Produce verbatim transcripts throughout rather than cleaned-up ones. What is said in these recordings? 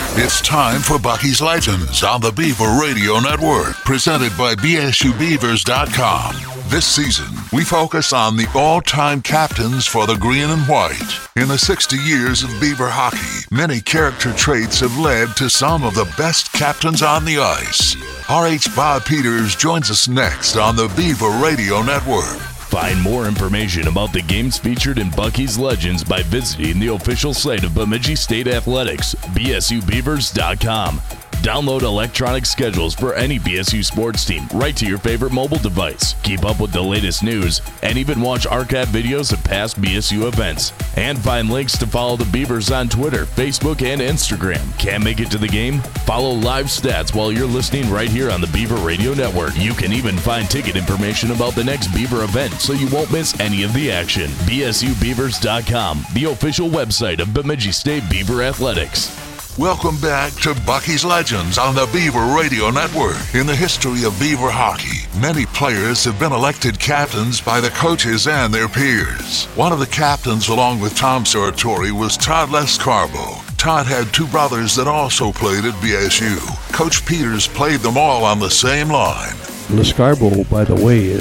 It's time for Bucky's Legends on the Beaver Radio Network, presented by B S U Beavers dot com. This season, we focus on the all-time captains for the green and white. In the sixty years of Beaver hockey, many character traits have led to some of the best captains on the ice. R H Bob Peters joins us next on the Beaver Radio Network. Find more information about the games featured in Bucky's Legends by visiting the official site of Bemidji State Athletics, B S U Beavers dot com. Download electronic schedules for any B S U sports team right to your favorite mobile device. Keep up with the latest news and even watch archive videos of past B S U events. And find links to follow the Beavers on Twitter, Facebook, and Instagram. Can't make it to the game? Follow live stats while you're listening right here on the Beaver Radio Network. You can even find ticket information about the next Beaver event so you won't miss any of the action. B S U Beavers dot com, the official website of Bemidji State Beaver Athletics. Welcome back to Bucky's Legends on the Beaver Radio Network. In the history of Beaver hockey, many players have been elected captains by the coaches and their peers. One of the captains, along with Tom Sartori, was Todd Lescarbo. Todd had two brothers that also played at B S U. Coach Peters played them all on the same line. Lescarbo, by the way,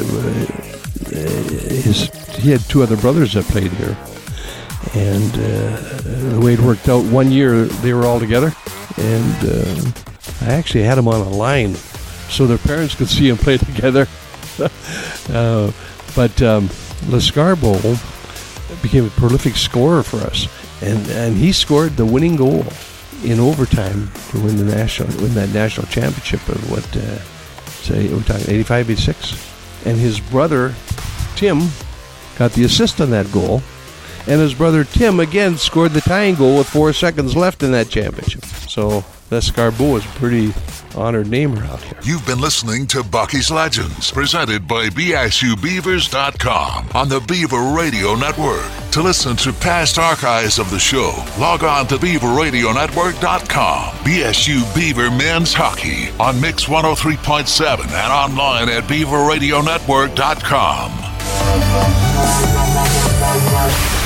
uh, his, he had two other brothers that played here. And uh, the way it worked out, one year they were all together, and uh, I actually had them on a line so their parents could see them play together. uh, but um, Lescarbo became a prolific scorer for us, and, and he scored the winning goal in overtime to win the national, win that national championship of what, uh, say, we're talking eighty-five, eighty-six, and his brother Tim got the assist on that goal. And his brother Tim again scored the tying goal with four seconds left in that championship. So Lescarbo is a pretty honored name around here. You've been listening to Bucky's Legends, presented by B S U Beavers dot com on the Beaver Radio Network. To listen to past archives of the show, log on to Beaver Radio Network dot com. B S U Beaver Men's Hockey on Mix one oh three point seven and online at Beaver Radio Network dot com.